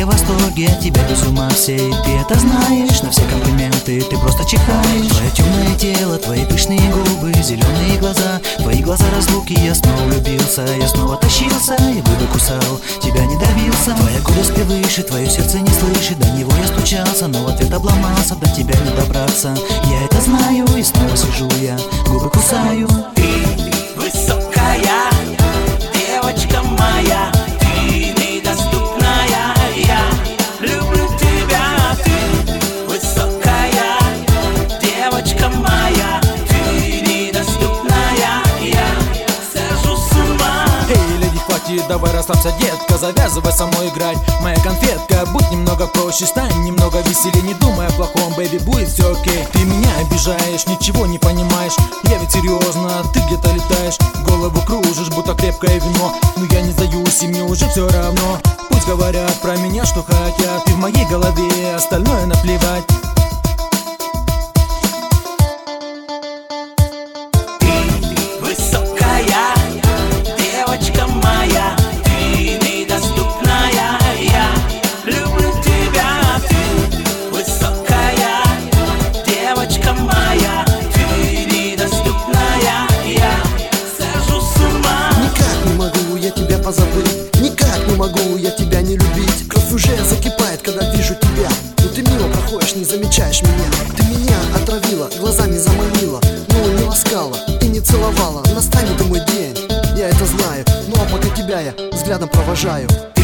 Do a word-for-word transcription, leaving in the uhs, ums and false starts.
я в восторге, от тебя без ума все. И ты это знаешь, на все комплименты ты просто чихаешь. Твое темное тело, твои пышные губы, зеленые глаза, твои глаза разлуки. Я снова влюбился, я снова тащился, и губы кусал, тебя не добился. Твоя гордость превыше, твое сердце не слышит. До него я стучался, но в ответ обломался, до тебя не добраться. Я это знаю, и снова сижу я, губы кусаю. Ты высокая, девочка моя, ты недоступная, я люблю тебя. Ты высокая, девочка моя, ты недоступная, я схожу с ума. Эй, леди, хватит, давай расслабься, детка, завязывай со мной играть. Моя конфетка, будь немного проще, стань немного веселее, не думай о плохом, бэйби, будет все окей. Ты меня обижаешь, ничего не понимаешь, я ведь серьезно, ты где-то летаешь, голову кружишь, будто крепкое вино. Но я не сдаюсь, и мне уже все равно. Пусть говорят про меня, что хотят, ты в моей голове, остальное наплевать. Ты высокая, девочка моя, ты недоступная, я люблю тебя. Ты высокая, девочка моя, ты недоступная, я схожу с ума. Никак не могу я тебя позабыть, никак не могу я тебя не любить. Кровь уже закипает, когда вижу тебя, но ты мимо проходишь, не замечаешь меня. Ты меня отравила, глазами заманила, но не ласкала и не целовала. Настанет и мой день, я это знаю, ну а пока тебя я взглядом провожаю.